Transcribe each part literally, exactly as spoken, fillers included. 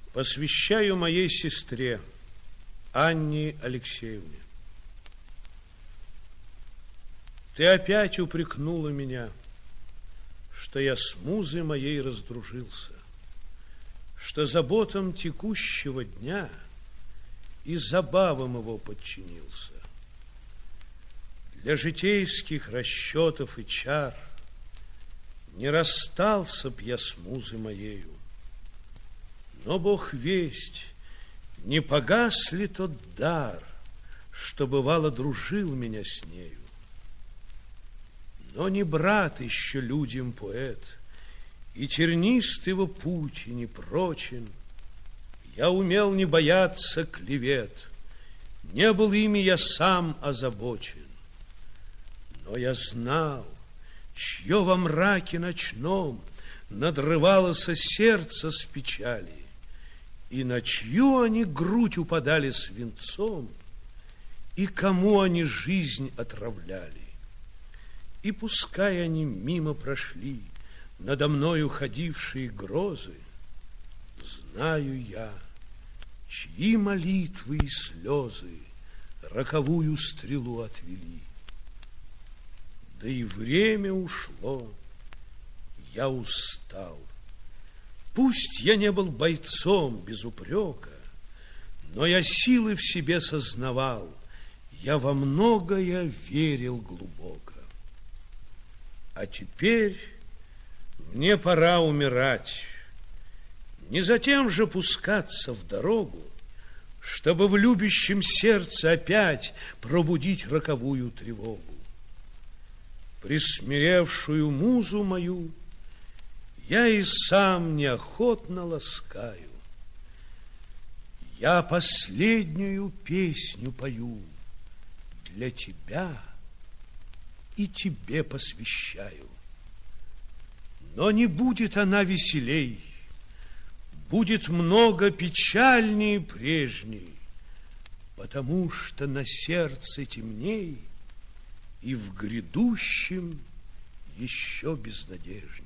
Посвящаю моей сестре Анне Алексеевне. Ты опять упрекнула меня, что я с музой моей раздружился, что заботам текущего дня и забавам его подчинился. Для житейских расчетов и чар не расстался б я с музой моею. Но Бог весть, не погас ли тот дар, что бывало дружил меня с нею. Но не брат еще людям поэт, и тернист его путь и не прочен. Я умел не бояться клевет, не был ими я сам озабочен. Но я знал, чье во мраке ночном надрывалось сердце с печали, и на чью они грудь упадали свинцом, и кому они жизнь отравляли. И пускай они мимо прошли надо мною ходившие грозы, знаю я, чьи молитвы и слезы роковую стрелу отвели. Да и время ушло, я устал. Пусть я не был бойцом без упрека, но я силы в себе сознавал, я во многое верил глубоко. А теперь мне пора умирать, не затем же пускаться в дорогу, чтобы в любящем сердце опять пробудить роковую тревогу. Присмиревшую музу мою я и сам неохотно ласкаю. Я последнюю песню пою для тебя и тебе посвящаю. Но не будет она веселей, будет много печальней прежней, потому что на сердце темней и в грядущем еще безнадежней.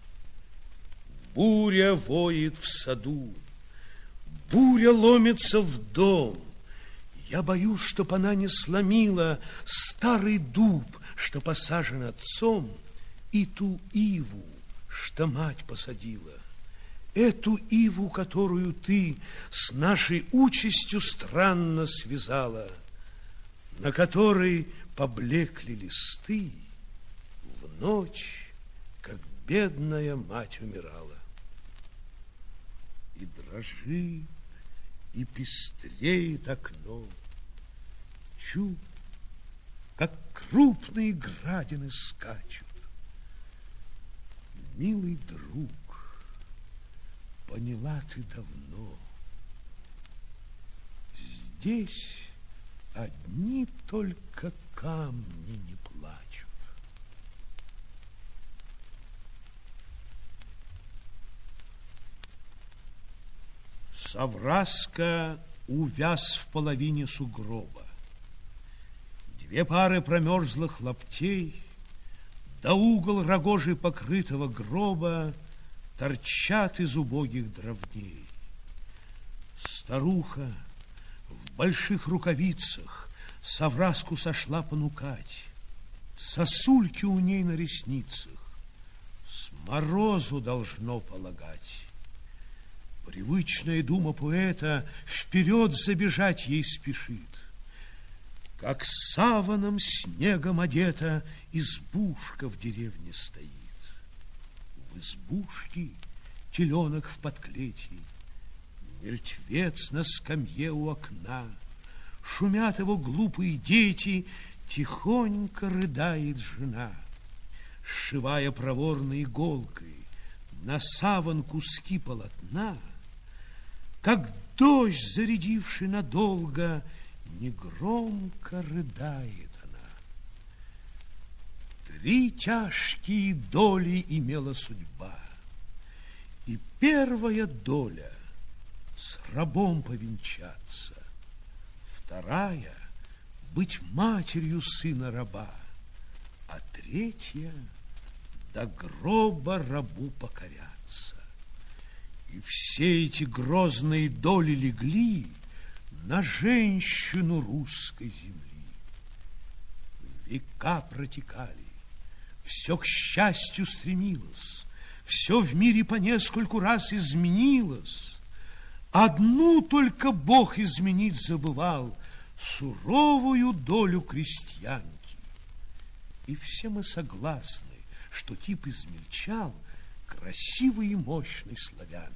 Буря воет в саду, буря ломится в дом. Я боюсь, чтоб она не сломила старый дуб, что посажен отцом, и ту иву, что мать посадила. Эту иву, которую ты с нашей участью странно связала, на которой поблекли листы в ночь, как бедная мать умирала. И дрожит, и пестреет окно. Чу, как крупные градины скачут. Милый друг, поняла ты давно, здесь одни только камни не плачут. Савраска увяз в половине сугроба. Две пары промерзлых лаптей, да угол рогожи покрытого гроба торчат из убогих дровней. Старуха в больших рукавицах Савраску сошла понукать. Сосульки у ней на ресницах с морозу должно полагать. Привычная дума поэта вперед забежать ей спешит. Как саваном снегом одета избушка в деревне стоит. В избушке теленок в подклете, мертвец на скамье у окна. Шумят его глупые дети, тихонько рыдает жена. Сшивая проворной иголкой на саван куски полотна, как дождь, зарядивший надолго, негромко рыдает она. Три тяжкие доли имела судьба, и первая доля с рабом повенчаться, вторая быть матерью сына раба, а третья до гроба рабу покоряться. И все эти грозные доли легли на женщину русской земли. Века протекали, все к счастью стремилось, все в мире по нескольку раз изменилось. Одну только Бог изменить забывал, суровую долю крестьянки. И все мы согласны, что тип измельчал красивой и мощной славянки.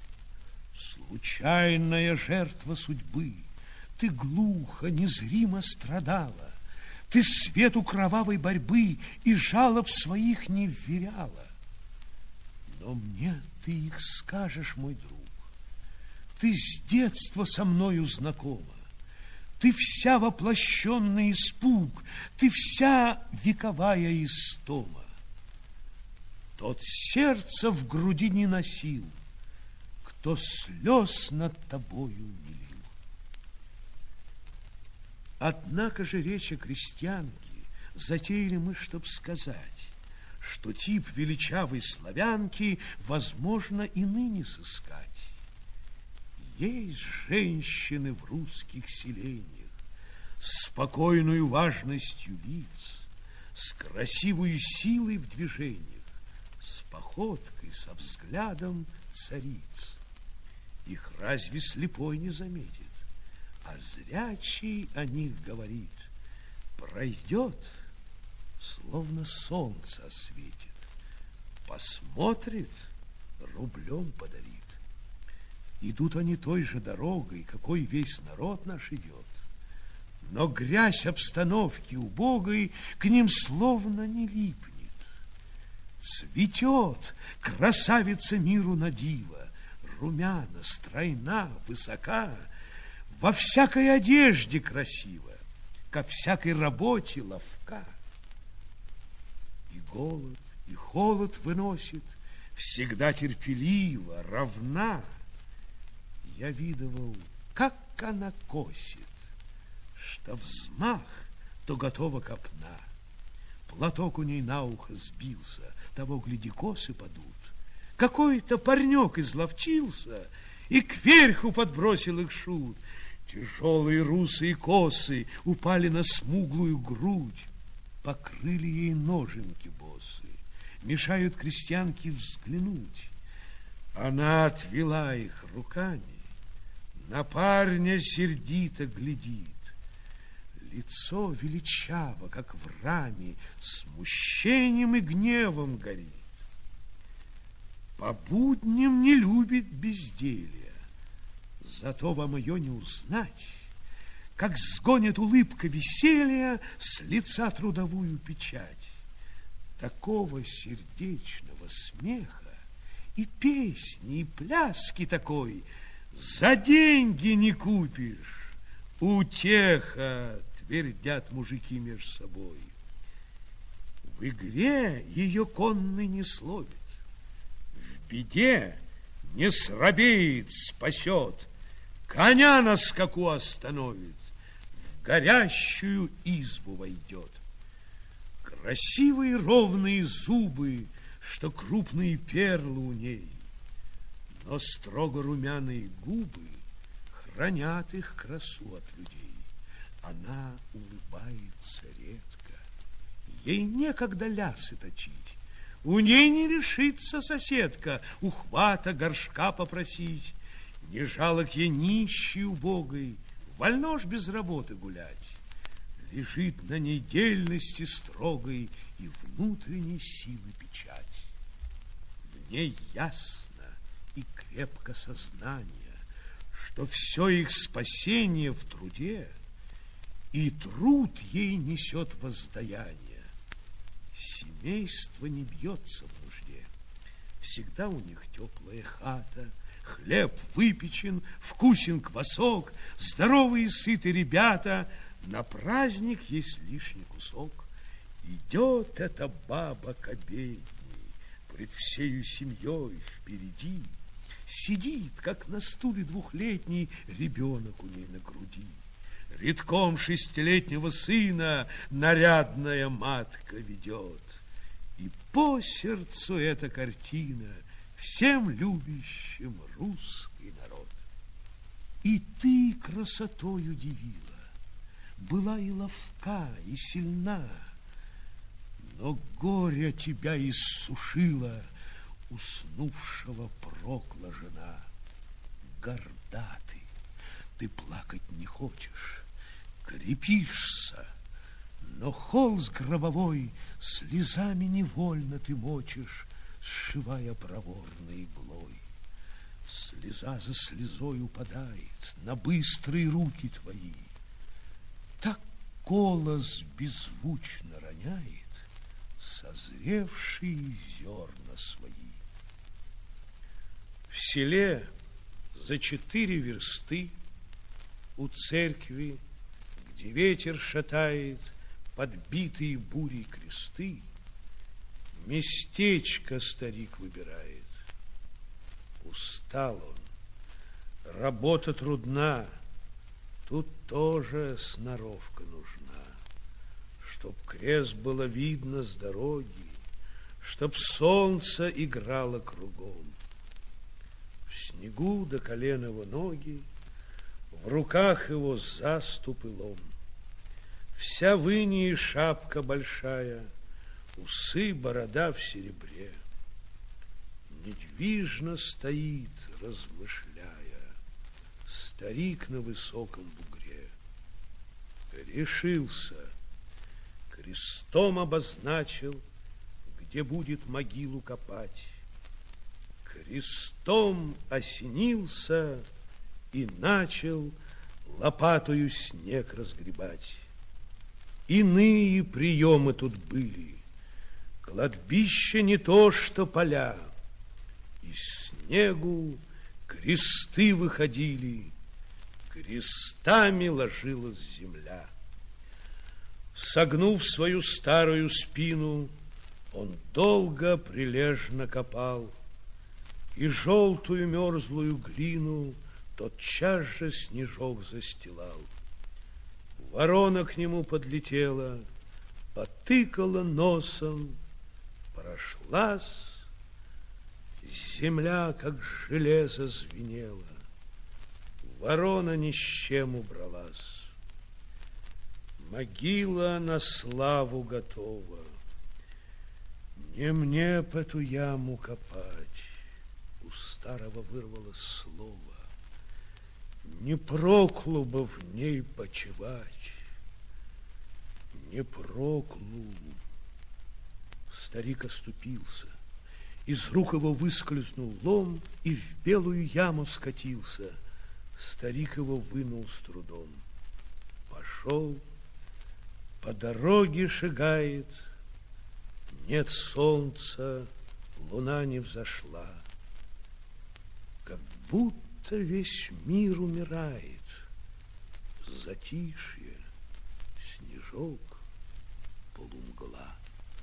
Случайная жертва судьбы, ты глухо, незримо страдала, ты свету кровавой борьбы и жалоб своих не вверяла. Но мне ты их скажешь, мой друг, ты с детства со мною знакома, ты вся воплощенный испуг, ты вся вековая истома. Тот сердце в груди не носил, кто слез над тобою не лил. Однако же речь о крестьянке затеяли мы, чтоб сказать, что тип величавой славянки возможно и ныне сыскать. Есть женщины в русских селениях с спокойную важностью лиц, с красивой силой в движениях, с походкой, со взглядом цариц. Их разве слепой не заметит, а зрячий о них говорит: пройдет, словно солнце осветит, посмотрит, рублем подарит. Идут они той же дорогой, какой весь народ наш идет, но грязь обстановки убогой к ним словно не липнет. Цветет красавица миру на диво, румяна, стройна, высока, во всякой одежде красива, ко всякой работе ловка. И голод, и холод выносит, всегда терпеливо, равна. Я видывал, как она косит, что взмах, то готова копна. Платок у ней на ухо сбился, того, гляди, косы падут. Какой-то парнек изловчился и кверху подбросил их шут. Тяжелые русые косы упали на смуглую грудь, покрыли ей ноженки босы, мешают крестьянке взглянуть. Она отвела их руками, на парня сердито глядит. Лицо величаво, как в раме, смущением и гневом горит. По будням не любит безделья, зато вам ее не узнать, как сгонит улыбка веселья с лица трудовую печать. Такого сердечного смеха и песни, и пляски такой за деньги не купишь. Утеха, твердят мужики меж собой. В игре ее конный не словит, в беде не срабеет, спасет, коня на скаку остановит, в горящую избу войдет. Красивые ровные зубы, что крупные перлы у ней, но строго румяные губы хранят их красу от людей. Она улыбается редко, ей некогда лясы точить, у ней не решится соседка ухвата горшка попросить. Не жалок ей нищий убогой, вольно ж без работы гулять. Лежит на ней дельности строгой и внутренней силы печать. В ней ясно и крепко сознание, что все их спасение в труде, и труд ей несет воздаяние. Семейство не бьется в нужде, всегда у них теплая хата, хлеб выпечен, вкусен квасок, здоровые и сыты ребята, на праздник есть лишний кусок. Идет эта баба к обедней, пред всею семьей впереди, сидит, как на стуле двухлетний ребенок у ней на груди. Редком шестилетнего сына нарядная матка ведет. И по сердцу эта картина всем любящим русский народ. И ты красотою дивила, была и ловка, и сильна, но горе тебя иссушило, уснувшего прокла жена. Горда ты, ты плакать не хочешь, крепишься, но холст гробовой слезами невольно ты мочишь, сшивая проворной иглой. Слеза за слезой упадает на быстрые руки твои. Так голос беззвучно роняет созревшие зерна свои. В селе за четыре версты у церкви, где ветер шатает подбитые бурей кресты, местечко старик выбирает. Устал он, работа трудна, тут тоже сноровка нужна, чтоб крест было видно с дороги, чтоб солнце играло кругом. В снегу до колен его ноги, в руках его заступ и лом. Вся в инии шапка большая, усы, борода в серебре. Недвижно стоит, размышляя, старик на высоком бугре. Решился, крестом обозначил, где будет могилу копать. Крестом осенился и начал лопатою снег разгребать. Иные приемы тут были, кладбище не то что поля. Из снегу кресты выходили, крестами ложилась земля. Согнув свою старую спину, он долго прилежно копал, и желтую мерзлую глину тотчас же снежок застилал. Ворона к нему подлетела, потыкала носом, прошлась, земля, как железо, звенела. Ворона ни с чем убралась. Могила на славу готова, не мне б эту яму копать. У старого вырвалось слово, не проклу бы в ней почивать. Не проклу. Старик оступился. Из рук его выскользнул лом и в белую яму скатился. Старик его вынул с трудом. Пошел, по дороге шагает. Нет солнца, луна не взошла. Как будто весь мир умирает. Затишье, снежок, полумгла.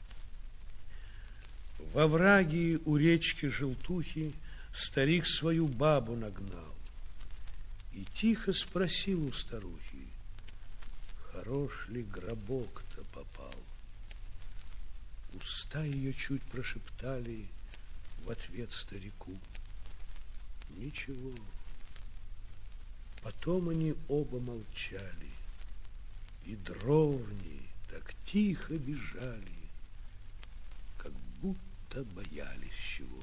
Во враге у речки Желтухи старик свою бабу нагнал и тихо спросил у старухи, хорош ли гробок-то попал. Уста ее чуть прошептали в ответ старику. Ничего. Потом они оба молчали, и дровни так тихо бежали, как будто боялись чего.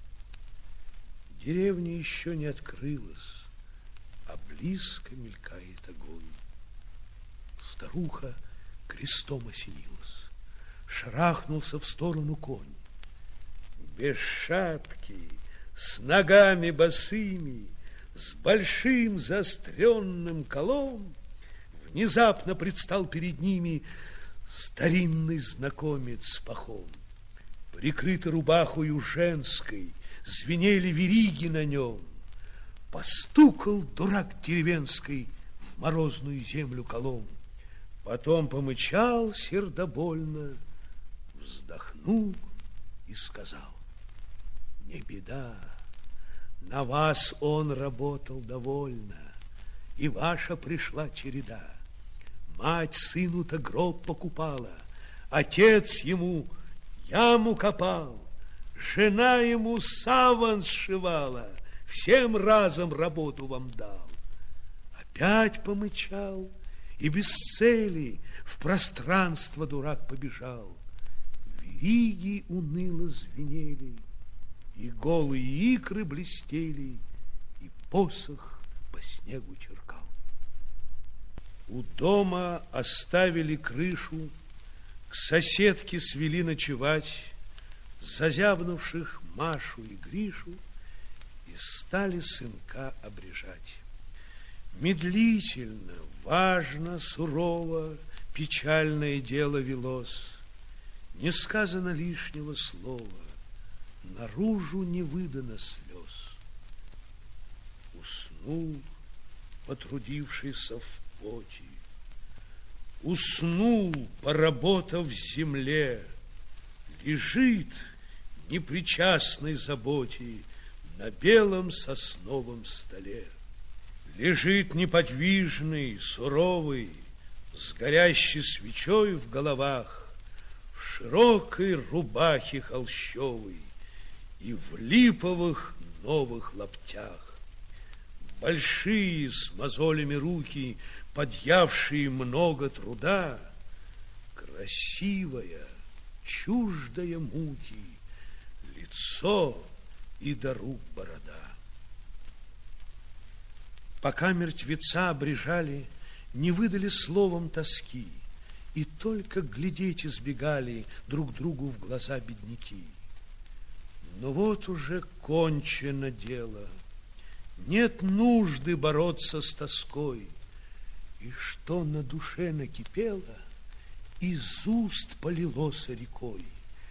Деревня еще не открылась, а близко мелькает огонь. Старуха крестом осенилась, шарахнулся в сторону конь. Без шапки, с ногами босыми, с большим заостренным колом внезапно предстал перед ними старинный знакомец с пахом. Прикрытый рубахою женской, звенели вериги на нем. Постукал дурак деревенской в морозную землю колом. Потом помычал сердобольно, вздохнул и сказал: не беда, на вас он работал довольно, и ваша пришла череда. Мать сыну-то гроб покупала, отец ему яму копал, Жена ему саван сшивала, всем разом работу вам дал. Опять помычал, и без цели в пространство дурак побежал. Вериги уныло звенели, и голые икры блестели, и посох по снегу черкал. У дома оставили крышу, к соседке свели ночевать зазябнувших Машу и Гришу, и стали сынка обрежать. Медлительно, важно, сурово печальное дело велось. Не сказано лишнего слова, наружу не выдано слез. Уснул, потрудившийся в поте, уснул, поработав в земле, лежит, непричастной заботе, на белом сосновом столе. Лежит неподвижный, суровый, с горящей свечой в головах, в широкой рубахе холщовой и в липовых новых лаптях. Большие с мозолями руки, подъявшие много труда, красивая, чуждая муки, лицо и до рук борода. Пока мертвеца обрежали, не выдали словом тоски, и только глядеть избегали друг другу в глаза бедняки. Но вот уже кончено дело, нет нужды бороться с тоской, и что на душе накипело, из уст полилось рекой.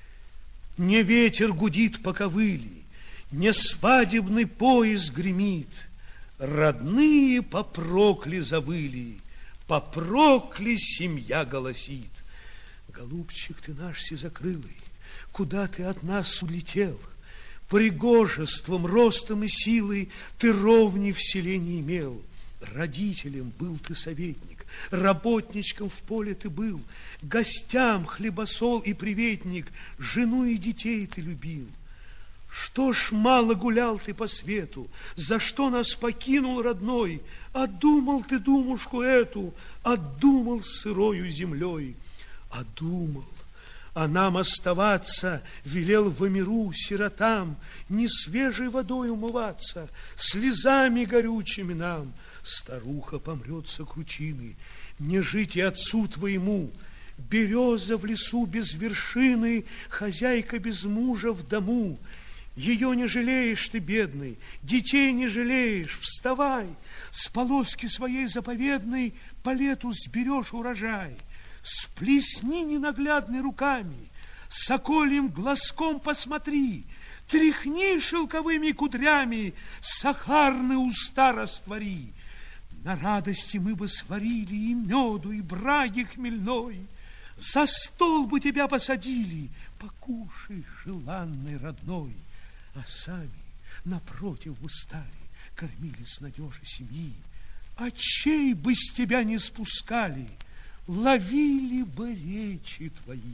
Не ветер гудит по ковыли, не свадебный поезд гремит, родные попрокли завыли, попрокли семья голосит. Голубчик ты наш сизокрылый, куда ты от нас улетел? Пригожеством, ростом и силой ты ровней в селе не имел. Родителям был ты советник, работничком в поле ты был, гостям хлебосол и приветник, жену и детей ты любил. Что ж мало гулял ты по свету, за что нас покинул родной? Отдумал ты думушку эту, отдумал с сырою землей. Отдумал, а нам оставаться велел в миру сиротам, не свежей водой умываться, слезами горючими нам. Старуха помрет со кручины, не жить и отцу твоему. Береза в лесу без вершины, хозяйка без мужа в дому. Ее не жалеешь ты, бедный, детей не жалеешь, вставай, с полоски своей заповедной по лету сберешь урожай. Сплесни ненаглядной руками, сокольим глазком посмотри, тряхни шелковыми кудрями, сахарные уста раствори. На радости мы бы сварили и меду, и браги хмельной, за стол бы тебя посадили, покушай, желанный родной. А сами напротив бы стали, кормили с надежи семьи, очей бы с тебя не спускали, ловили бы речи твои.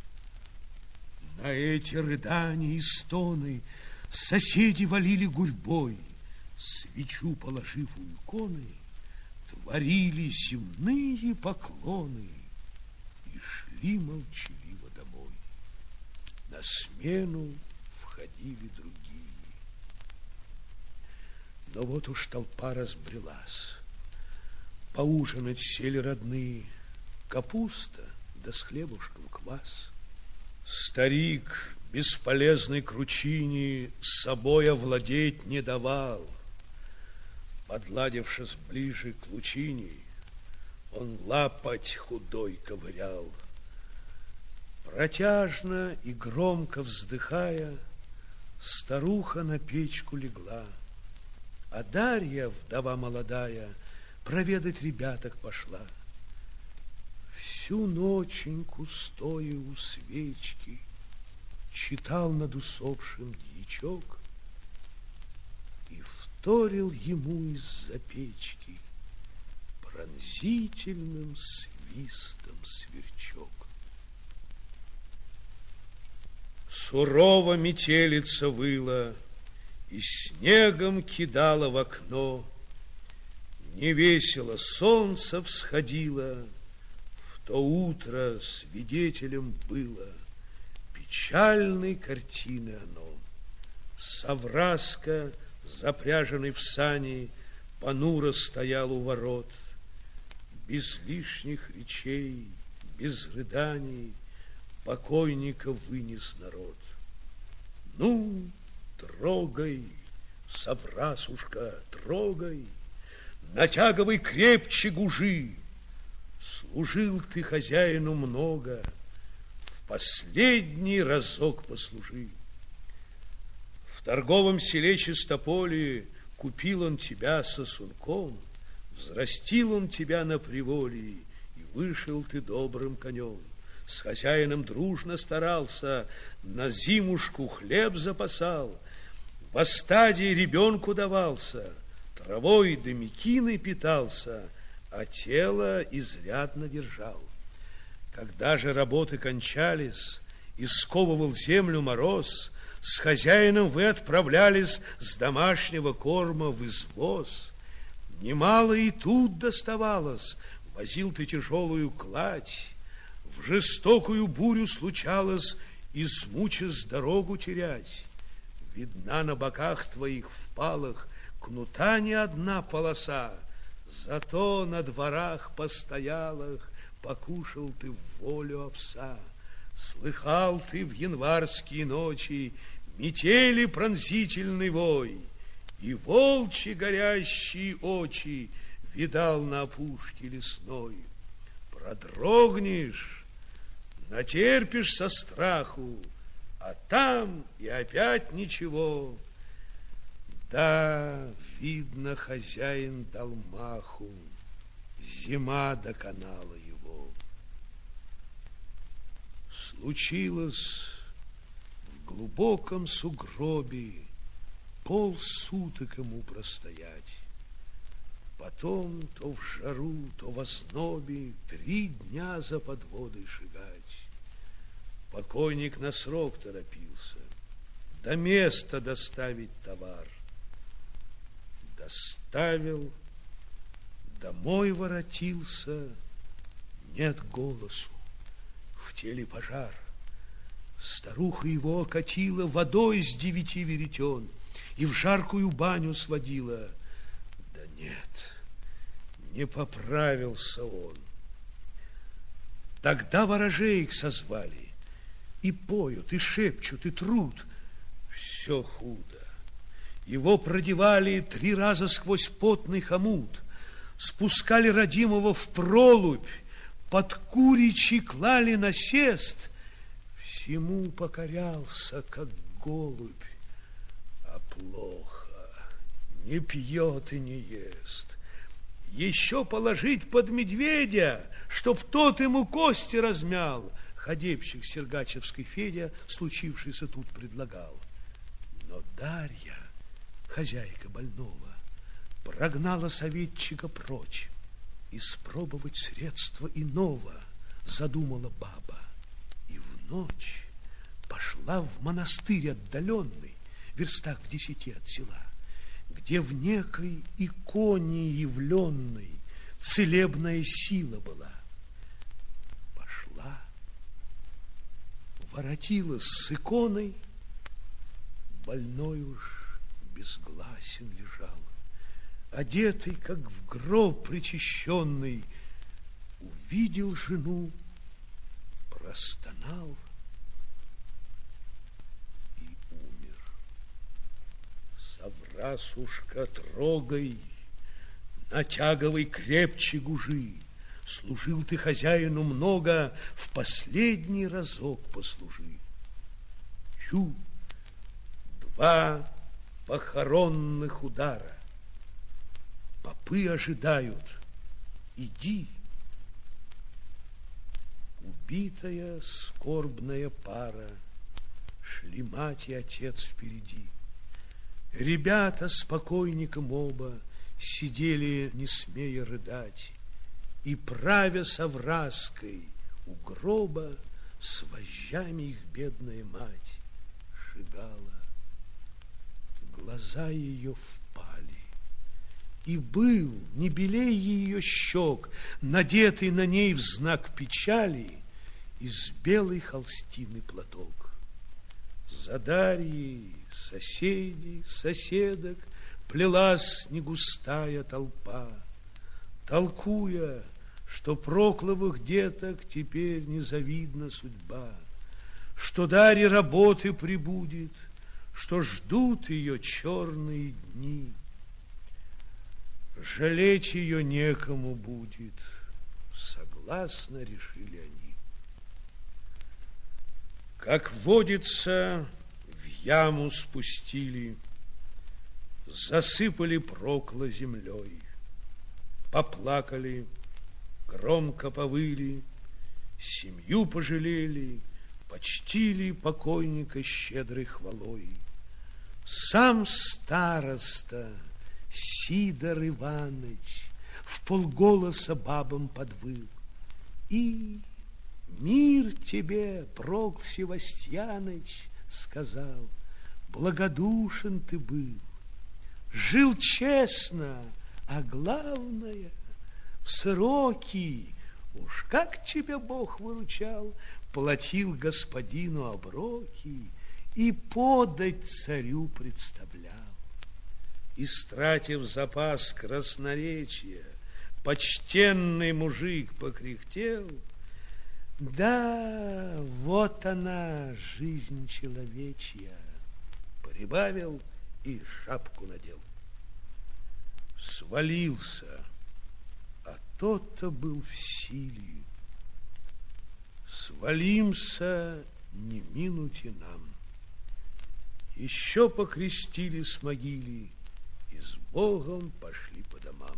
На эти рыдания и стоны соседи валили гурьбой, свечу положив у иконы, творили земные поклоны и шли молчаливо домой. На смену входили другие. Но вот уж толпа разбрелась. Поужинать сели родные, капуста да с хлебушком квас. Старик бесполезной кручине с собой овладеть не давал. Подладившись ближе к лучине, он лапоть худой ковырял. Протяжно и громко вздыхая, старуха на печку легла, а Дарья, вдова молодая, проведать ребяток пошла. Всю ноченьку, стоя у свечки, читал над усопшим дьячок, и вторил ему из-за печки пронзительным свистом сверчок. Сурово метелица выла и снегом кидала в окно. Невесело солнце всходило, в то утро свидетелем было печальной картины оно. Савраска, запряженный в сани, понуро стоял у ворот. Без лишних речей, без рыданий покойника вынес народ. Ну, трогай, Саврасушка, трогай, натягивай крепче гужи. Служил ты хозяину много, в последний разок послужи. В торговом селе Чистополе купил он тебя сосунком, взрастил он тебя на приволе, и вышел ты добрым конем. С хозяином дружно старался, на зимушку хлеб запасал, во стаде ребенку давался, травой да мекиной питался, а тело изрядно держал. Когда же работы кончались и сковывал землю мороз, с хозяином вы отправлялись с домашнего корма в извоз. Немало и тут доставалось, возил ты тяжелую кладь. В жестокую бурю случалось, измучись дорогу терять. Видна на боках твоих впалых кнута не одна полоса, зато на дворах постоялых покушал ты в волю овса. Слыхал ты в январские ночи метели пронзительный вой, и волчьи горящие очи видал на опушке лесной. Продрогнешь, натерпишь со страху, а там и опять ничего. Да, видно, хозяин дал маху, зима доконала его. Случилось в глубоком сугробе полсуток ему простоять. Потом то в жару, то в ознобе три дня за подводой шагать. Покойник на срок торопился, до места доставить товар. Доставил, домой воротился, нет голосу, в теле пожар. Старуха его окатила водой с девяти веретен и в жаркую баню сводила. Да нет, не поправился он. Тогда ворожеек созвали, и поют, и шепчут, и трут. Все худо. Его продевали три раза сквозь потный хомут, спускали родимого в пролубь, под куричи клали насест. Всему покорялся, как голубь, а плохо, не пьет и не ест. Еще положить под медведя, чтоб тот ему кости размял, ходебщик Сергачевской Федя, случившийся тут, предлагал. Но Дарья, хозяйка больного, прогнала советчика прочь. Испробовать средства иного задумала баба. И в ночь пошла в монастырь отдаленный, в верстах в десяти от села, где в некой иконе явленной целебная сила была. Пошла, воротилась с иконой, больной уж безгласен лежал, одетый, как в гроб причащенный, увидел жену, простонал и умер. Саврасушка, трогай, натягивай крепче гужи. Служил ты хозяину много, в последний разок послужи. Чу, два похоронных удара. Попы ожидают. Иди. Убитая скорбная пара, шли мать и отец впереди. Ребята с покойником оба сидели, не смея рыдать, и, правя Савраской у гроба, с вожжами их бедная мать. обжигала. Глаза ее впали, и был не белей ее щек, надетый на ней в знак печали из белой холстины платок. За Дарьей соседей, соседок плелась негустая толпа, толкуя, что прокловых деток теперь незавидна судьба, что Дарье работы прибудет, что ждут ее черные дни. Жалеть ее некому будет, согласно решили они. Как водится, в яму спустили, засыпали Прокла землей, поплакали, громко повыли, семью пожалели, почтили покойника щедрой хвалой. Сам староста Сидор Иваныч вполголоса бабам подвыл: и мир тебе, Прокл Севастьяныч, сказал, благодушен ты был, жил честно, а главное, в сроки, уж как тебя Бог выручал, платил господину оброки и подать царю представлял. Истратив запас красноречия, почтенный мужик покряхтел: да, вот она, жизнь человечья, прибавил и шапку надел. Свалился, а тот-то был в силе. Свалимся, не минуте нам. Еще покрестили с могилы и с Богом пошли по домам.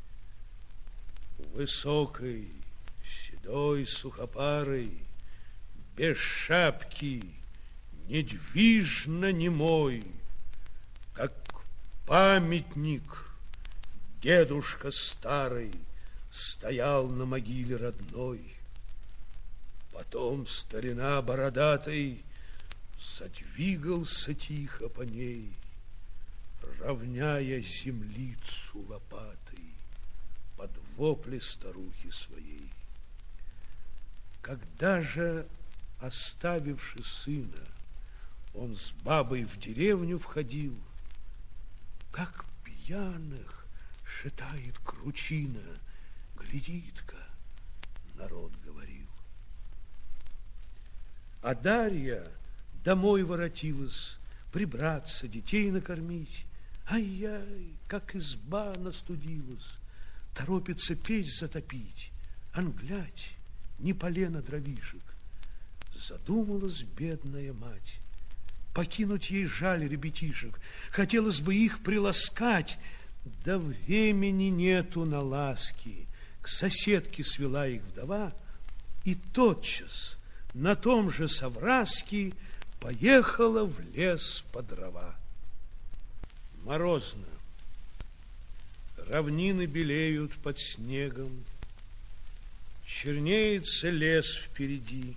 Высокой, седой, сухопарой, без шапки, недвижно немой, как памятник, дедушка старый стоял на могиле родной. Потом старина бородатый задвигался тихо по ней, равняя землицу лопатой под вопли старухи своей. Когда же, оставивши сына, он с бабой в деревню входил, как пьяных шатает кручина, глядит-ка, народ говорил. А Дарья домой воротилась, прибраться, детей накормить. Ай-яй, как изба настудилась, торопится печь затопить. Ан, глядь, не полено дровишек. Задумалась бедная мать. Покинуть ей жаль ребятишек, хотелось бы их приласкать, да времени нету на ласки. К соседке свела их вдова, и тотчас на том же совраске поехала в лес по дрова. Морозно, равнины белеют под снегом, чернеется лес впереди,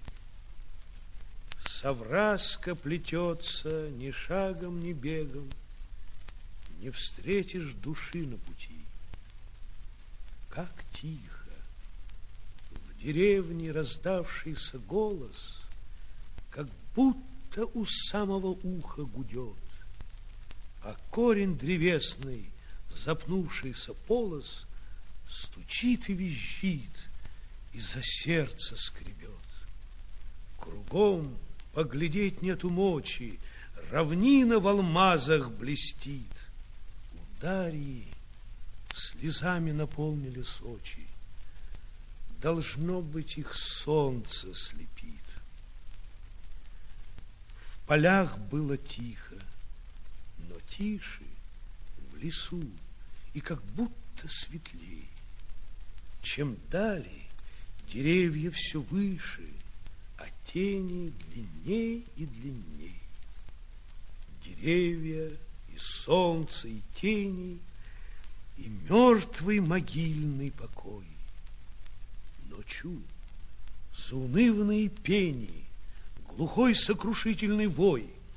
совраска плетется ни шагом, ни бегом, не встретишь души на пути. Как тихо в деревне раздавшийся голос, как будто у самого уха гудет, а корень древесный, запнувшийся полос, стучит и визжит, и за сердце скребет. Кругом поглядеть нету мочи, равнина в алмазах блестит. У Дарьи слезами наполнились очи, должно быть, их солнце слепит. В полях было тихо, но тише в лесу, и как будто светлей. Чем далее, деревья все выше, а тени длинней и длинней. Деревья и солнце, и тени, и мертвый могильный покой. Ночью заунывные пени, глухой сокрушительный вой,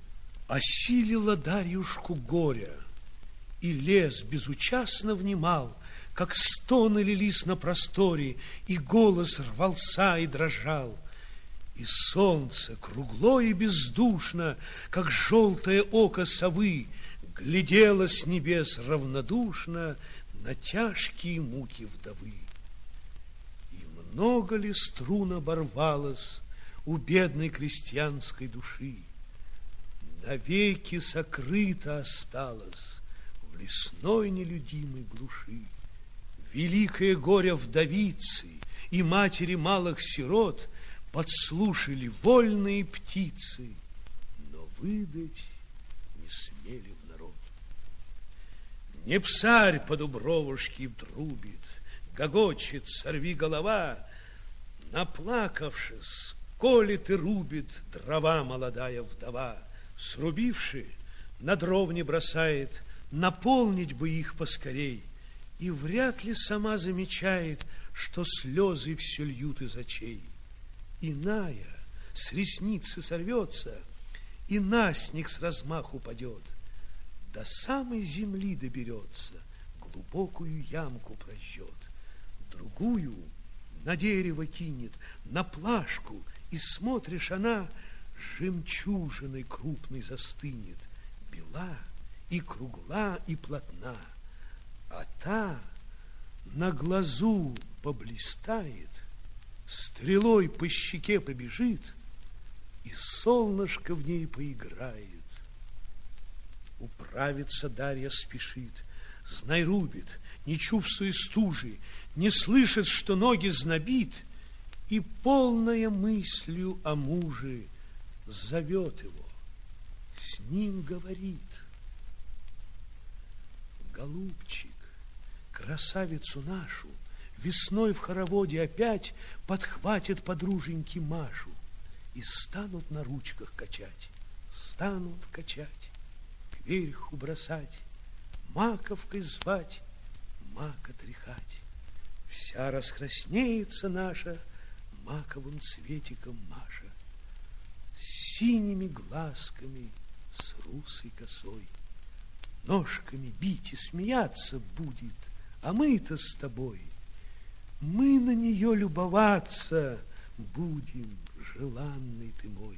Осилила Дарьюшку горя, и лес безучастно внимал, как стоны лились на просторе, и голос рвался и дрожал. И солнце кругло и бездушно, как желтое око совы, глядело с небес равнодушно на тяжкие муки вдовы. И много ли струн оборвалось у бедной крестьянской души, навеки сокрыто осталось в лесной нелюдимой глуши. Великое горе вдовицы и матери малых сирот подслушали вольные птицы, но выдать не смели в народ. Не псарь по дубровушке трубит, гогочет сорви голова, наплакавшись, колет и рубит дрова молодая вдова. Срубивши, на дровни бросает, наполнить бы их поскорей, и вряд ли сама замечает, что слезы все льют из очей. Иная с ресницы сорвется, и на снег с размаху падет, до самой земли доберется, глубокую ямку прожжет, другую на дерево кинет, на плашку, и смотришь, она жемчужиной крупной застынет, бела и кругла и плотна, а та на глазу поблистает, стрелой по щеке побежит, и солнышко в ней поиграет. Управиться Дарья спешит, знай рубит, не чувствуя стужи, не слышит, что ноги знобит, и полная мыслью о муже зовет его, с ним говорит: голубчик, красавицу нашу весной в хороводе опять подхватят подруженьки Машу и станут на ручках качать, станут качать, кверху бросать, маковкой звать, мака тряхать. Вся раскраснеется наша, маковым цветиком Маша, с синими глазками, с русой косой. Ножками бить и смеяться будет, а мы-то с тобой, мы на нее любоваться будем, желанный ты мой.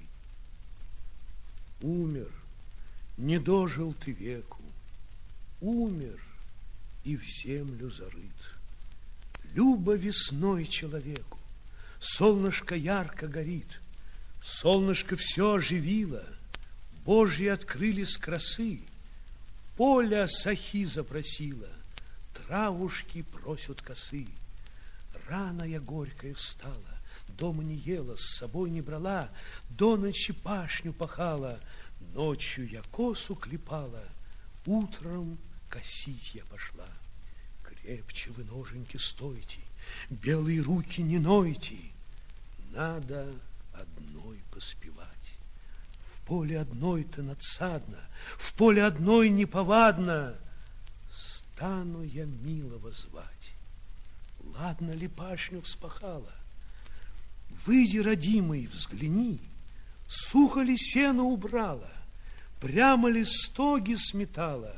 Умер, не дожил ты веку, умер и в землю зарыт. Любо весной человеку, солнышко ярко горит, солнышко все оживило, Божьи открылись красы, поля сахи запросила, травушки просят косы. Рано я горькая встала, дома не ела, с собой не брала, до ночи пашню пахала, ночью я косу клепала, утром косить я пошла. Крепче вы, ноженьки, стойте, белые руки не нойте, надо одной поспевать. В поле одной-то надсадно, в поле одной неповадно, стану я милого звать. Ладно ли пашню вспахала? Выйди, родимый, взгляни, сухо ли сено убрала, прямо ли стоги сметала.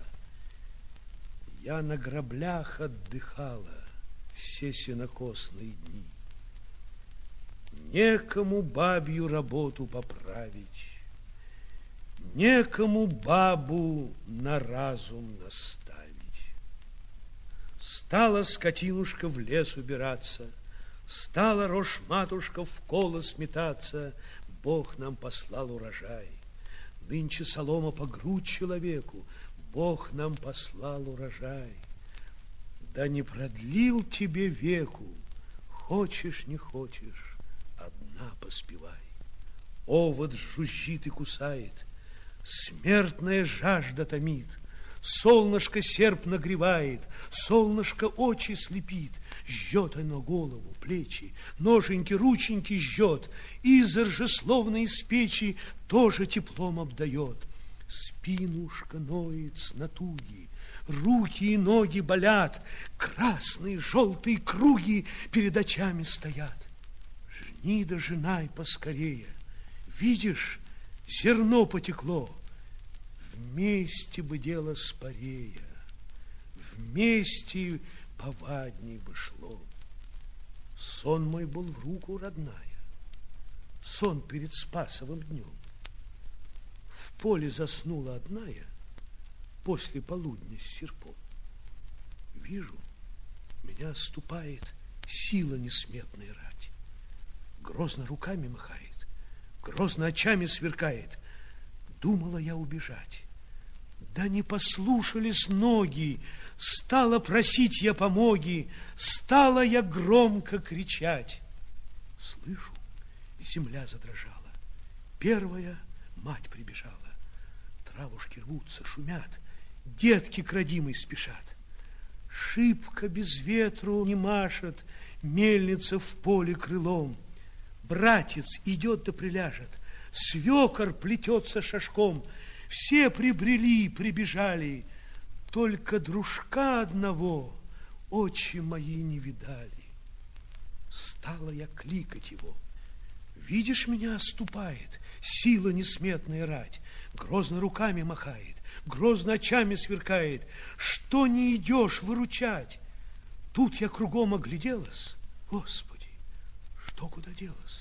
Я на граблях отдыхала все сенокосные дни. Некому бабью работу поправить, некому бабу на разум наставить. Стала скотинушка в лес убираться, стала рожь-матушка в колос метаться. Бог нам послал урожай. Нынче солома по грудь человеку, Бог нам послал урожай. Да не продлил тебе веку, хочешь, не хочешь, одна поспевай. Овод жужжит и кусает, смертная жажда томит, солнышко серп нагревает, солнышко очи слепит, жжет оно голову, плечи, ноженьки, рученьки жжет, изор же, словно из печи, тоже теплом обдает. Спинушка ноет с натуги, руки и ноги болят, красные, желтые круги перед очами стоят. Жни да женай поскорее, видишь, зерно потекло, Вместе бы дело спорея, вместе повадней бы шло. Сон мой был в руку родная, сон перед Спасовым днем. В поле заснула одная после полудня с серпом. Вижу, меня оступает сила несметная рать. Грозно руками махает, грозно очами сверкает. Думала я убежать. Да не послушались ноги, стала просить я помоги, стала я громко кричать. Слышу, земля задрожала. Первая мать прибежала. Травушки рвутся, шумят, детки к родимой спешат. Шибко без ветру не машет мельница в поле крылом. Братец идет да приляжет, свекор плетется шашком. Все прибрели, прибежали, только дружка одного очи мои не видали. Стала я кликать его. Видишь, меня оступает сила несметная рать, грозно руками махает, грозно очами сверкает. Что не идешь выручать? Тут я кругом огляделась. Господи, что куда делась?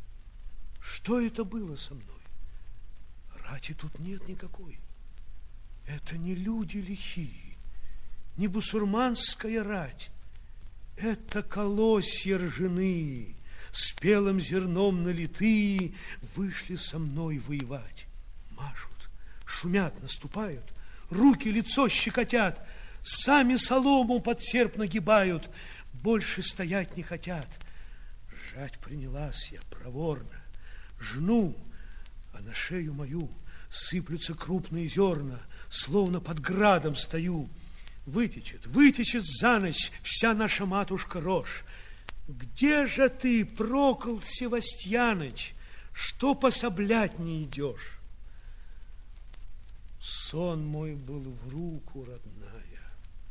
Что это было со мной? Рати тут нет никакой. Это не люди лихие, не бусурманская рать. Это колосья ржаные, спелым зерном налитые, вышли со мной воевать. Машут, шумят, наступают, руки, лицо щекотят, сами солому под серп нагибают, больше стоять не хотят. Жать принялась я проворно, жну, а на шею мою сыплются крупные зерна, словно под градом стою. Вытечет, вытечет за ночь вся наша матушка рожь. Где же ты, Прокол Севастьяныч, что пособлять не идешь? Сон мой был в руку родная,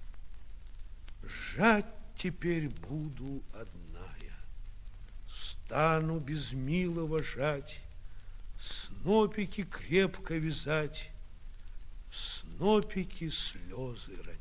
жать теперь буду одная. Стану без милого жать, снопики крепко вязать, в снопики слезы ронять.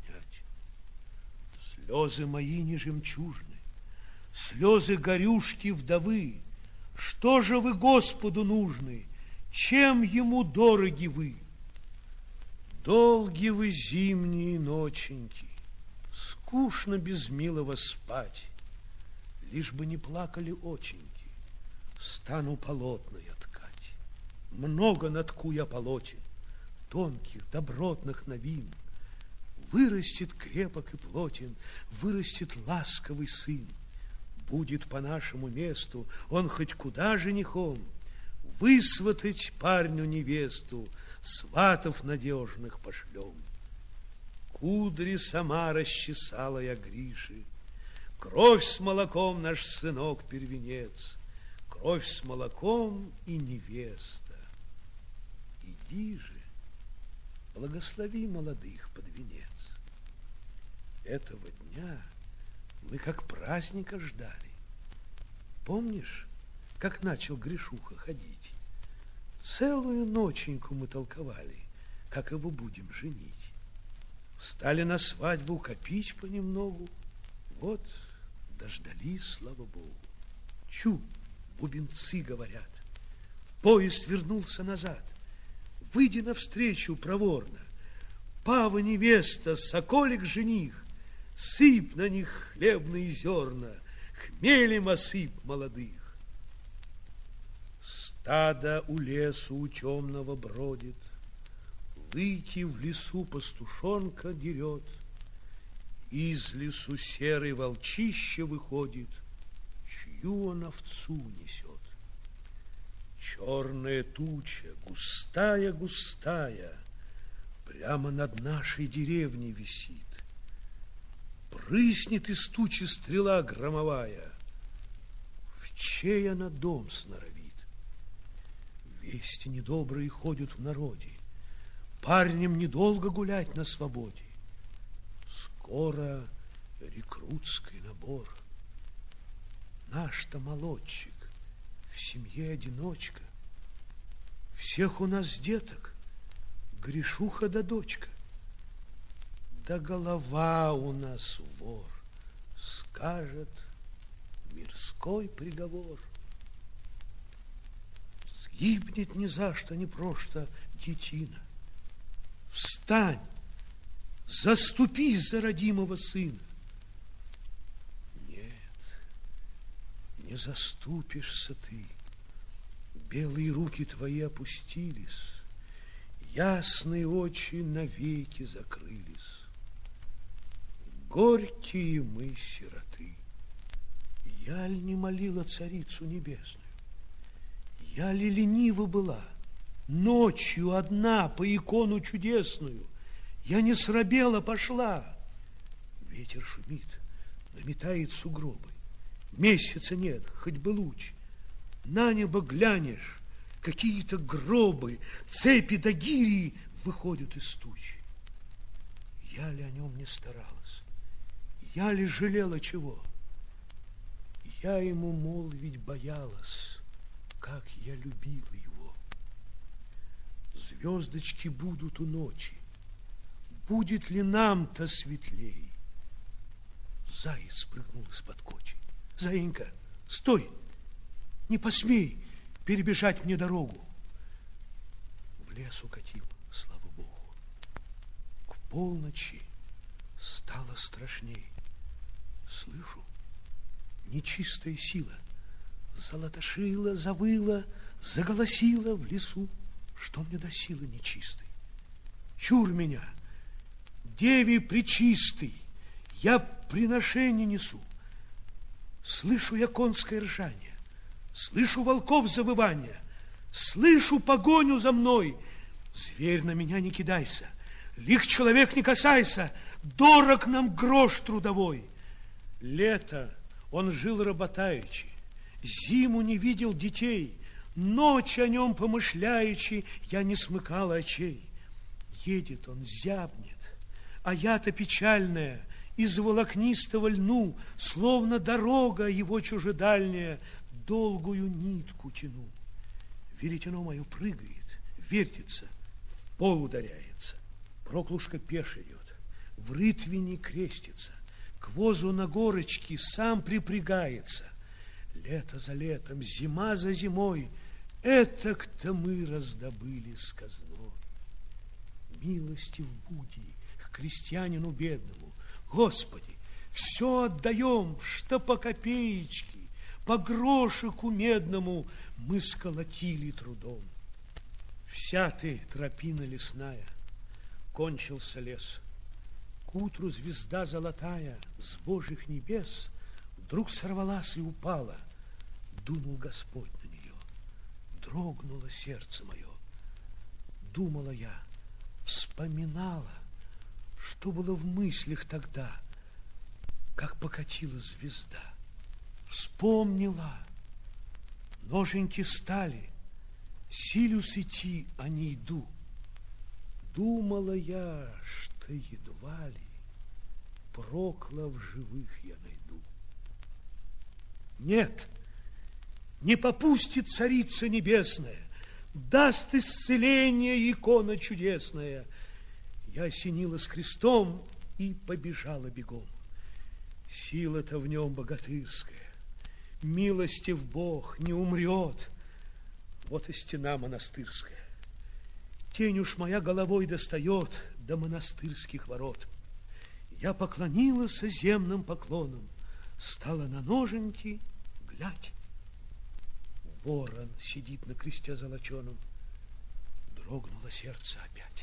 Слезы мои не жемчужны, слезы горюшки вдовы. Что же вы Господу нужны, чем ему дороги вы? Долги вы зимние ноченьки, скучно без милого спать. Лишь бы не плакали оченьки, стану полотная ткать. Много натку я полотен, тонких, добротных новин. Вырастет крепок и плотен, вырастет ласковый сын. Будет по нашему месту он хоть куда женихом, высватать парню невесту, сватов надежных пошлем. Кудри сама расчесала я Гриши, кровь с молоком наш сынок первенец, кровь с молоком и невеста. Иди же, благослови молодых под венец. Этого дня мы как праздника ждали. Помнишь, как начал Гришуха ходить? Целую ноченьку мы толковали, как его будем женить. Стали на свадьбу копить понемногу. Вот дождались, слава Богу. Чу, бубенцы говорят. Поезд вернулся назад. Выйди навстречу проворно. Пава невеста, соколик жених, сыпь на них хлебные зерна, хмелем осыпь молодых. Стадо у лесу у темного бродит, лыки в лесу пастушонка дерет, из лесу серый волчище выходит, чью он овцу несет. Черная туча, густая-густая, прямо над нашей деревней висит. Прыснет из тучи стрела громовая, в чей она дом сноровит. Вести недобрые ходят в народе, парням недолго гулять на свободе. Скоро рекрутский набор. Наш-то молодчик в семье одиночка. Всех у нас деток грешуха да дочка. Да голова у нас вор, скажет мирской приговор. Сгибнет ни за что, ни прошто детина. Встань, заступись за родимого сына. Нет, не заступишься ты. Белые руки твои опустились, ясные очи навеки закрылись. Горькие мы, сироты. Я ли не молила Царицу Небесную? Я ли ленива была? Ночью одна по икону чудесную я не срабела пошла. Ветер шумит, наметает сугробы. Месяца нет, хоть бы луч. На небо глянешь, какие-то гробы, цепи да гири выходят из тучи. Я ли о нем не старалась? Я ли жалела чего? Я ему, мол, ведь боялась, как я любила его. Звездочки будут у ночи. Будет ли нам-то светлей? Заяц прыгнул из-под кочи. Заинька, стой! Не посмей перебежать мне дорогу. В лес укатил, слава Богу. К полночи стало страшней. Слышу, нечистая сила золотошила, завыла, заголосила в лесу. Что мне до силы нечистой? Чур меня, Деве пречистой, я приношение несу. Слышу я конское ржание, слышу волков завывание, слышу погоню за мной. Зверь, на меня не кидайся, лих человек не касайся, дорог нам грош трудовой. Лето он жил работаючи, зиму не видел детей, ночь о нем помышляючи, я не смыкала очей. Едет он, зябнет, а я-то печальная, из волокнистого льну, словно дорога его чужедальняя, долгую нитку тяну. Веретено мое прыгает, вертится, в пол ударяется. Проклушка пеш идет, в рытвине крестится, к возу на горочке сам припрягается. Лето за летом, зима за зимой, этак-то мы раздобыли сказной. Милости в будни к крестьянину бедному, Господи, все отдаем, что по копеечке, по грошику медному мы сколотили трудом. Вся ты, тропина лесная, кончился лес. К утру звезда золотая с божьих небес вдруг сорвалась и упала. Дунул Господь на нее, дрогнуло сердце мое. Думала я, вспоминала, что было в мыслях тогда, как покатилась звезда. Вспомнила, ноженьки стали, силюсь идти, а не иду. Думала я, что едва ли прокла в живых я найду. Нет, не попустит Царица Небесная, даст исцеление икона чудесная. Я осенилась крестом и побежала бегом. Сила-то в нем богатырская, милостив Бог, не умрет. Вот и стена монастырская. Тень уж моя головой достает до монастырских ворот. Я поклонилась земным поклоном, стала на ноженьки, глядь. Ворон сидит на кресте золоченом. Дрогнуло сердце опять.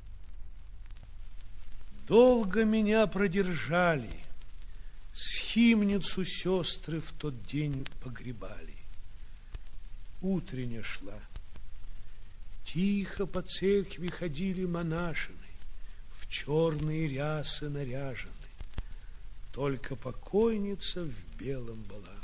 Долго меня продержали, схимницу сестры в тот день погребали. Утренняя шла. Тихо по церкви ходили монашины, в черные рясы наряжены. Только покойница в белом была.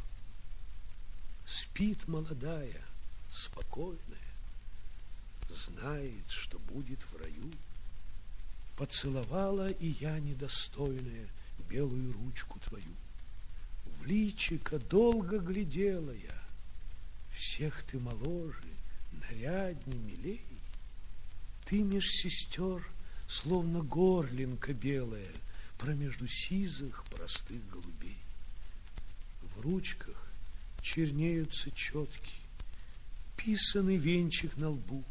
Спит молодая, спокойная, знает, что будет в раю. Поцеловала и я, недостойная, белую ручку твою. В личико долго глядела я, всех ты моложе, нарядней, милей. Ты меж сестер, словно горлинка белая, промежду сизых простых голубей. В ручках чернеются четки, писанный венчик на лбу,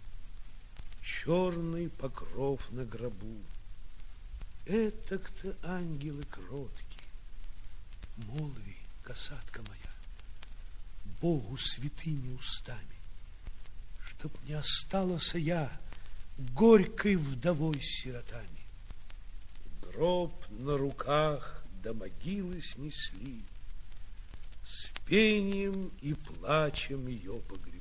черный покров на гробу. Этак-то ангелы кротки, молви, касатка моя, Богу святыми устами, чтоб не осталась я горькой вдовой с сиротами. Гроб на руках до могилы снесли, с пением и плачем ее погребли.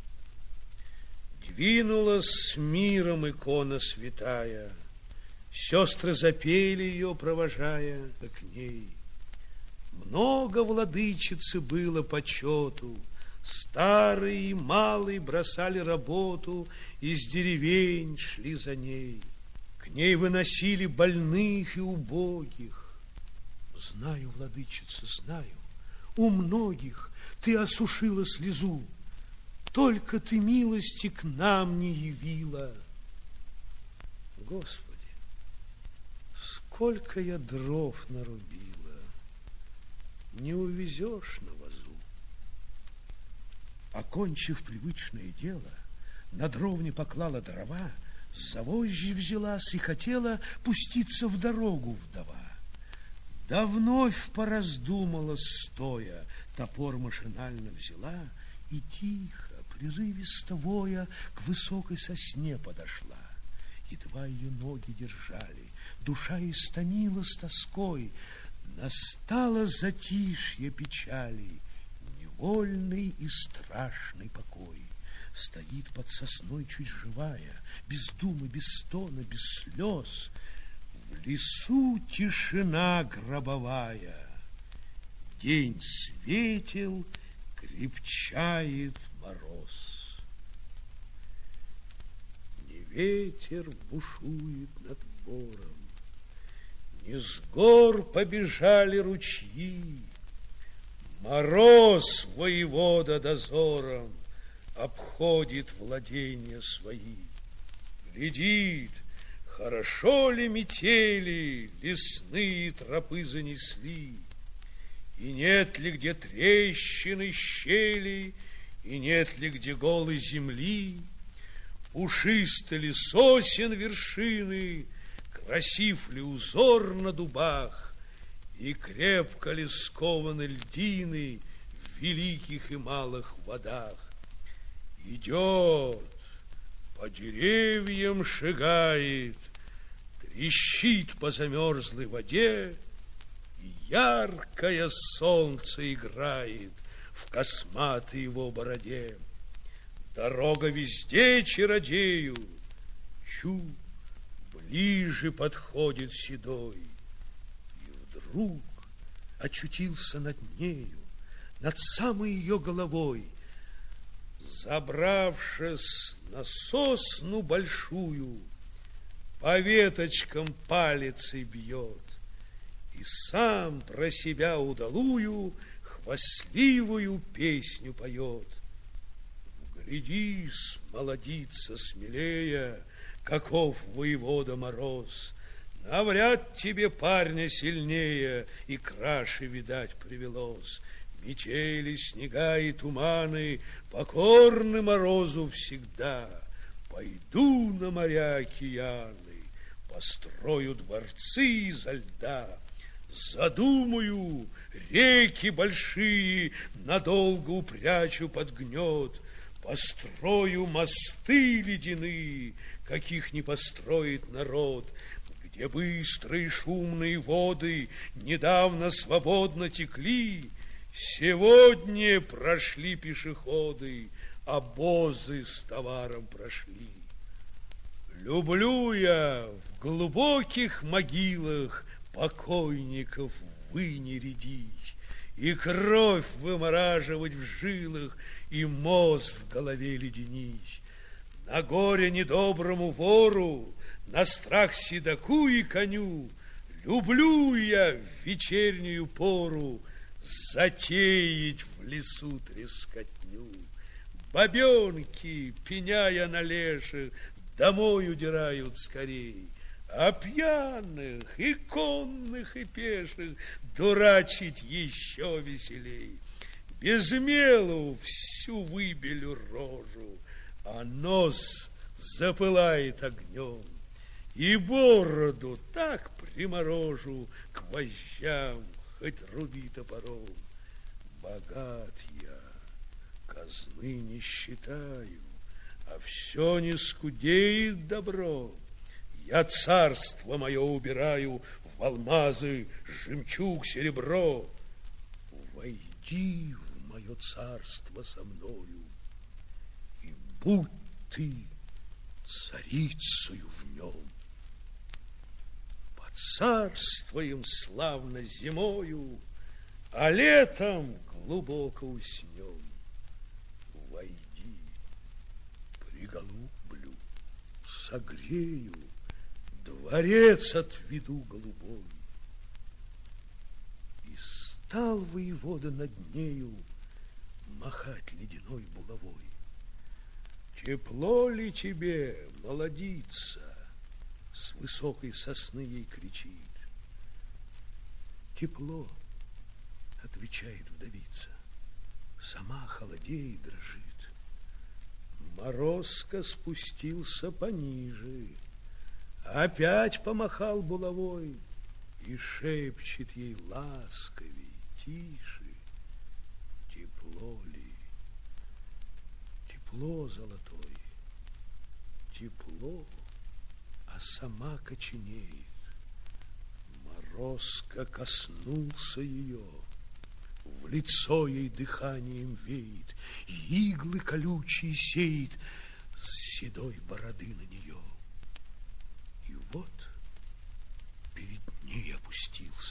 Двинулась с миром икона святая, сестры запели ее, провожая к ней. Много владычицы было почету, старые и малые бросали работу, из деревень шли за ней. К ней выносили больных и убогих. Знаю, владычица, знаю, у многих ты осушила слезу, только ты милости к нам не явила. Господи, сколько я дров нарубила, не увезешь на вазу. Окончив привычное дело, на дровне поклала дрова, с завозжей взялась и хотела пуститься в дорогу вдова. Да вновь пораздумала стоя, топор машинально взяла и тихо, прерывисто воя, к высокой сосне подошла. Едва ее ноги держали, душа истомилась тоской, настало затишье печали, невольный и страшный покой. Стоит под сосной чуть живая, без думы, без стона, без слез. В лесу тишина гробовая. День светел, крепчает мороз. Не ветер бушует над бором, не с гор побежали ручьи. Мороз воевода дозором обходит владения свои. Глядит, хорошо ли метели лесные тропы занесли, и нет ли где трещины, щели, и нет ли где голой земли, пушисто ли сосен вершины, красив ли узор на дубах, и крепко ли скованы льдины в великих и малых водах. Идет, по деревьям шагает, трещит по замерзлой воде, и яркое солнце играет в косматой его бороде. Дорога везде чародею, чу, ближе подходит седой, и вдруг очутился над нею, над самой ее головой. Забравшись на сосну большую, по веточкам палицей бьет и сам про себя удалую хвастливую песню поет. Глядишь, молодица смелея, каков воевода Мороз, навряд тебе парня сильнее и краше видать привелось. Метели, снега и туманы покорны морозу всегда. Пойду на моря океаны, построю дворцы изо льда, задумаю, реки большие надолго упрячу под гнет, построю мосты ледяные, каких не построит народ, где быстрые шумные воды недавно свободно текли. Сегодня прошли пешеходы, обозы с товаром прошли. Люблю я в глубоких могилах покойников выни рядить, и кровь вымораживать в жилах, и мозг в голове леденить. На горе недоброму вору, на страх седоку и коню люблю я в вечернюю пору затеять в лесу трескотню. Бабенки, пеняя на леших, домой удирают скорей, а пьяных и конных, и пеших дурачить еще веселей. Без мелу всю выбелю рожу, а нос запылает огнем, и бороду так приморожу к вожжам, хоть руби топором. Богат я, казны не считаю, а все не скудеет добро. Я царство мое убираю в алмазы, жемчуг, серебро. Войди в мое царство со мною, и будь ты царицею в нем. Поцарствуем славно зимою, а летом глубоко уснем. Войди, приголублю, согрею, дворец отведу голубой. И стал воевода над нею махать ледяной булавой. Тепло ли тебе, молодица? С высокой сосны ей кричит. Тепло, отвечает вдовица, сама холодеет, дрожит. Морозко спустился пониже, опять помахал булавой и шепчет ей ласковей, тише. Тепло ли? Тепло золотой, тепло, а сама коченеет. Морозко коснулся ее, в лицо ей дыханием веет, иглы колючие сеет с седой бороды на нее. И вот перед ней опустился.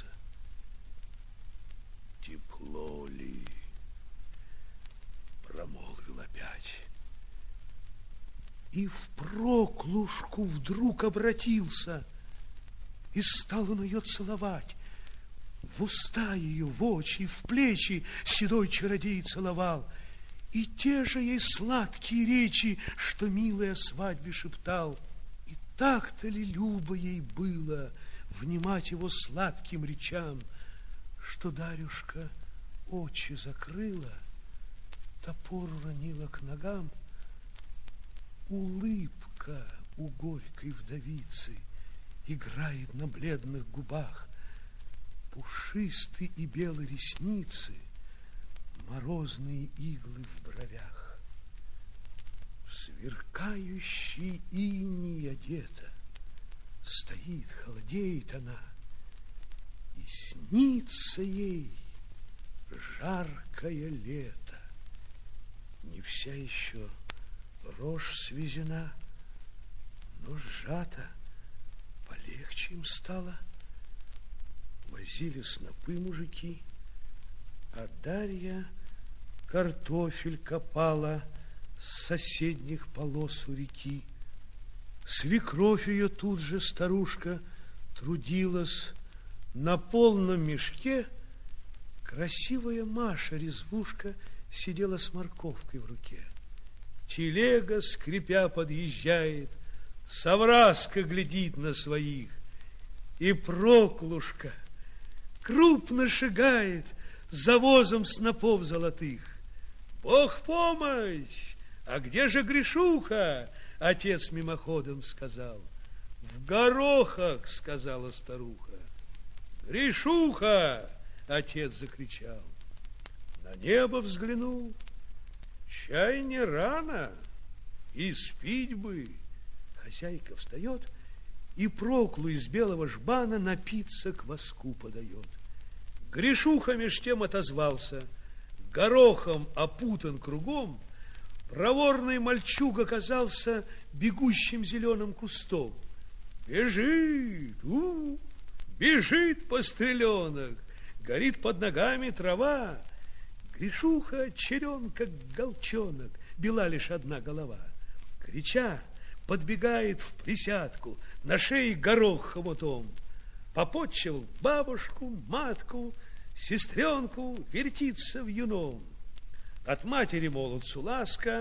Тепло ли? Промолвил опять. И в Проклушку вдруг обратился, и стал он ее целовать. В уста ее, в очи, в плечи седой чародей целовал. И те же ей сладкие речи, что милый о свадьбе шептал. И так-то ли любо ей было внимать его сладким речам, что Дарюшка очи закрыла, топор уронила к ногам. Улыбка у горькой вдовицы играет на бледных губах. Пушистые и белые ресницы, морозные иглы в бровях. В сверкающий иней одета, стоит, холодеет она, и снится ей жаркое лето. Не вся еще рожь свезена, но сжата, полегче им стало. Возили снопы мужики, а Дарья картофель копала с соседних полос у реки. Свекровь ее тут же, старушка, трудилась. На полном мешке красивая Маша-резвушка сидела с морковкой в руке. Телега, скрипя, подъезжает, Савраска глядит на своих, и Проклушка крупно шагает за возом снопов золотых. Бог помощь! А где же Гришуха? Отец мимоходом сказал. В горохах, сказала старуха. Гришуха! Отец закричал. На небо взглянул. Чай не рано, и спить бы. Хозяйка встает и Проклу из белого жбана напиться кваску подает. Гришуха меж тем отозвался. Горохом опутан кругом, проворный мальчуг оказался бегущим зеленым кустом. Бежит, у, бежит постреленок, горит под ногами трава. Гришуха черен, как голчонок, бела лишь одна голова. Крича, подбегает в присядку, на шее горох хомутом. Попотчевал бабушку, матку, сестренку, вертится в юном. От матери молодцу ласка,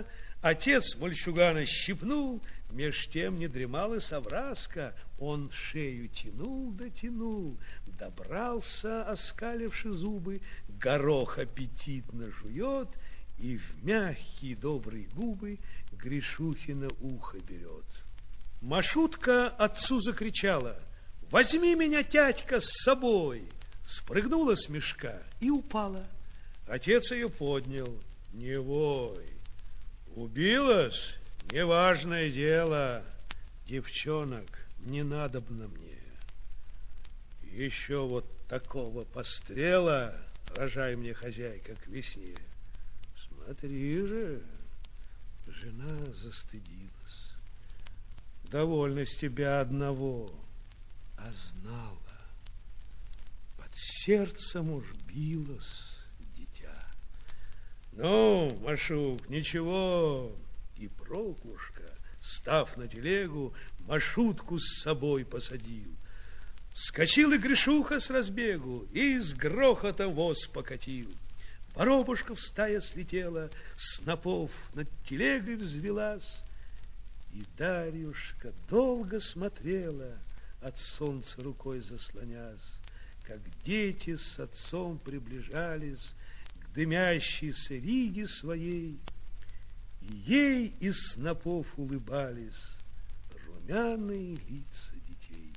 Отец мальчугана щипнул, меж тем не дремал и совраска. Он шею тянул да тянул, добрался, оскаливши зубы, горох аппетитно жует и в мягкие добрые губы Гришухина ухо берет. Машутка отцу закричала: возьми меня, тятька, с собой. Спрыгнула с мешка и упала. Отец ее поднял. Не вой, убилась? Неважное дело. Девчонок не надобно мне. Еще вот такого пострела рожай мне, хозяйка, к весне. Смотри же. Жена застыдилась. Довольно с тебя одного. А знала, под сердцем уж билось дитя. Ну, Машук, ничего. И Прокушка, став на телегу, Машутку с собой посадил. Скочил и Гришуха с разбегу, и с грохотом воз покатил. Воробушка в стае слетела, снопов над телегой взвелась, и Дарьюшка долго смотрела, от солнца рукой заслонясь, как дети с отцом приближались к дымящейся риге своей, и ей из снопов улыбались румяные лица детей.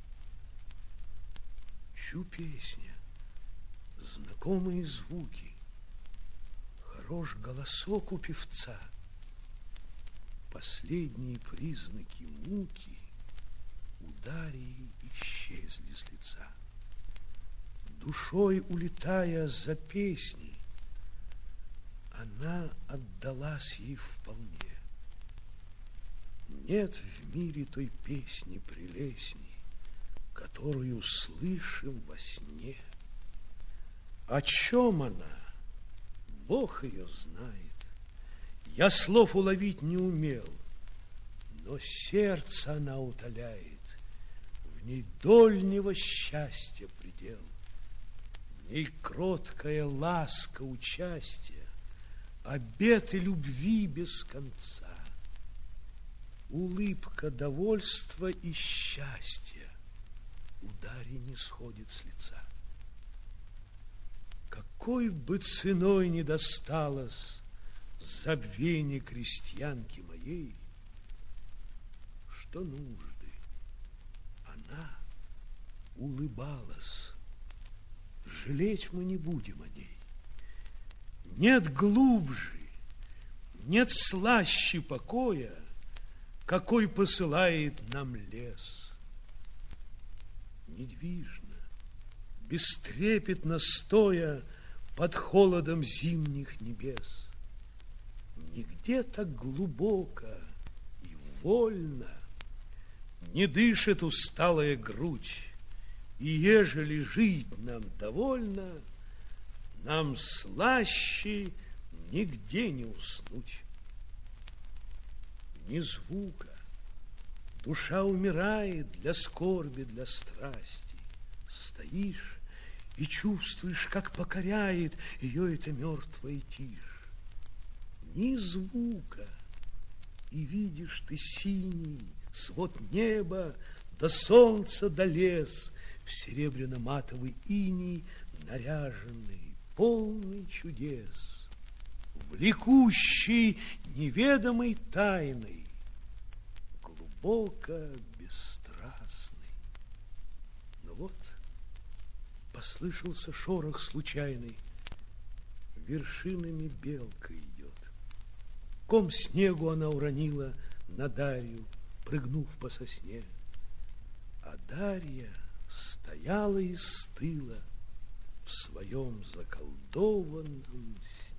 Чу песня, знакомые звуки, хорош голосок у певца. Последние признаки муки у Дарьи исчезли с лица. Душой улетая за песней, она отдалась ей вполне. Нет в мире той песни прелестней, которую слышим во сне. О чем она? Бог ее знает. Я слов уловить не умел, но сердце она утоляет, в ней дольнего счастья предел, в ней кроткая ласка участия, обеты любви без конца, улыбка довольства и счастья у Дарьи не сходит с лица. Какой бы ценой ни досталось забвение крестьянки моей, что нужды, она улыбалась. Жалеть мы не будем о ней. Нет глубже, нет слаще покоя, какой посылает нам лес. Недвижно, бестрепетно стоя под холодом зимних небес, нигде так глубоко и вольно не дышит усталая грудь, и ежели жить нам довольно, нам слаще нигде не уснуть. Ни звука, душа умирает для скорби, для страсти. Стоишь и чувствуешь, как покоряет ее эта мертвая тишь. Ни звука, и видишь ты синий свод неба, до солнца, до лес, в серебряно-матовый иней наряженный, полный чудес, влекущий неведомой тайной, глубоко бесстрастный. Но вот послышался шорох случайный, вершинами белка идет. Ком снегу она уронила на Дарью, прыгнув по сосне. А Дарья стояла и стыла в своем заколдованном сне.